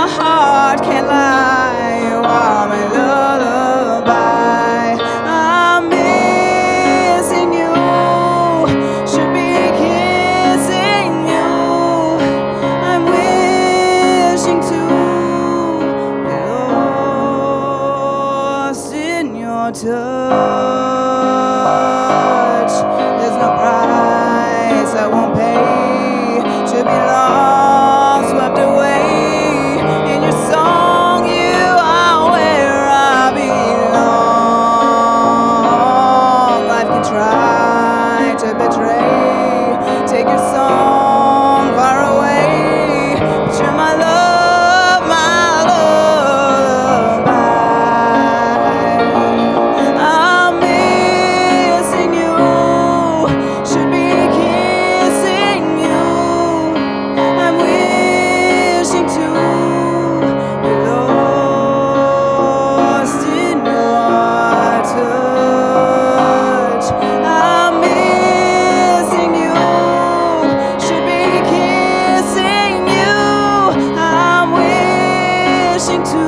my heart can't lie. You are my lullaby. I'm missing you. Should be kissing you. I'm wishing to be lost in your touch. There's no price I won't pay to be lost, swept away in your song. You are where I belong. Life can try to betray, take your song far away, but you're my love, my lullaby. I'm missing you. Should be kissing you. I'm wishing to be lost in your touch. I'm missing you. Should be kissing you. I'm wishing to